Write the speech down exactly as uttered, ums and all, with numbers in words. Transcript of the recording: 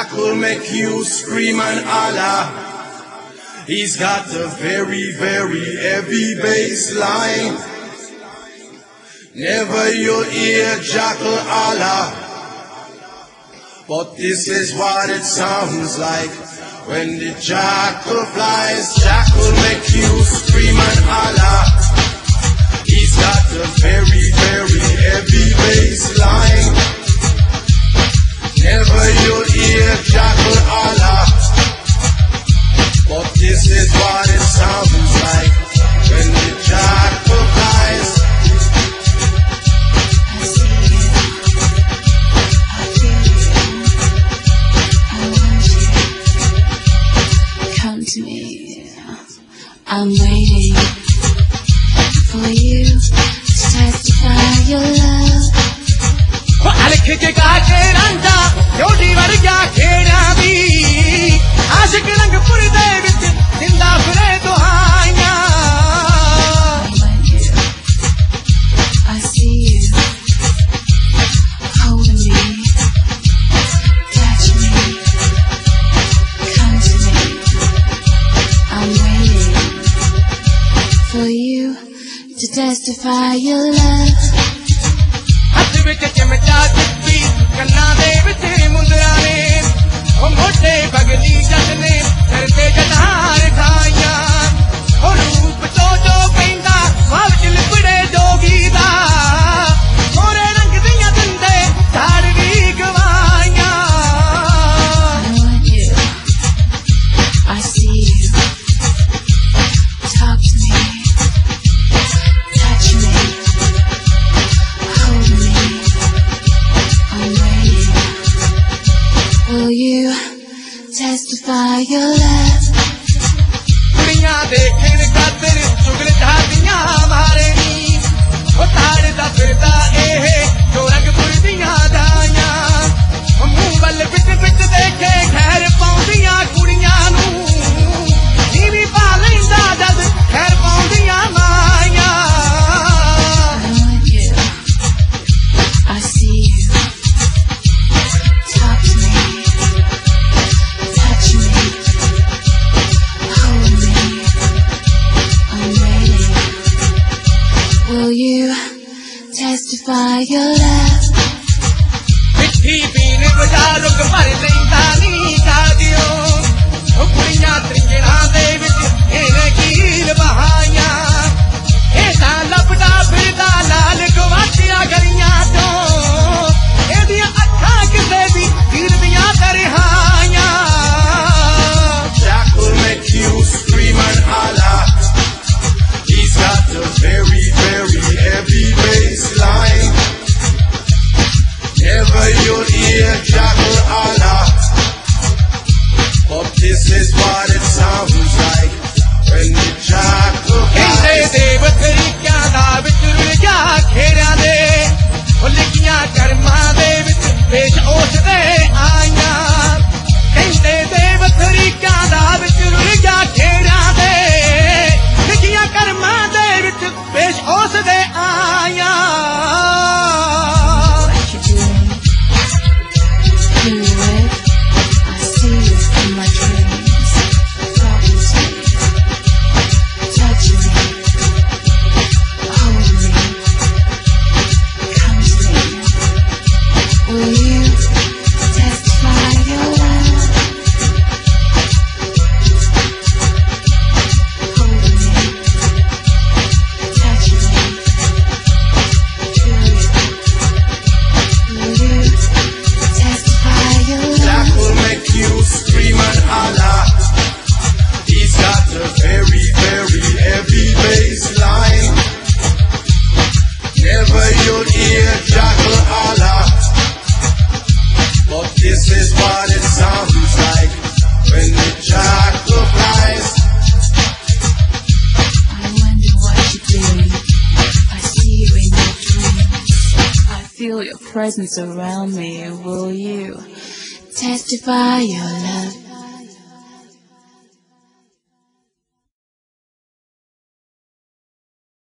Jack will make you scream and holler. He's got a very, very heavy bass line. Never you'll hear Jackal holler, but this is what it sounds like when the jackal flies. Jackal make you scream and holler. He's got a very, very heavy bass line. Never you'll hear Jackal holler, but this is what it sounds like when the jackal flies. Come to me, I'm waiting for you to testify your love. I see you holding me, touch me, come to me. I'm waiting for you to testify your love. Will you testify your love? I see you. Talk to me. Touch me. Hold me. I'm waiting. Will you testify your love? Jack will make you scream and holler. He's got a very, very heavy bass line. Never you'll hear Jackal holler, but this is what it sounds like when the jackal flies. This is what it sounds like when the jackal flies. I wonder what you're doing. I see you in your dreams. I feel your presence around me. Will you testify your love?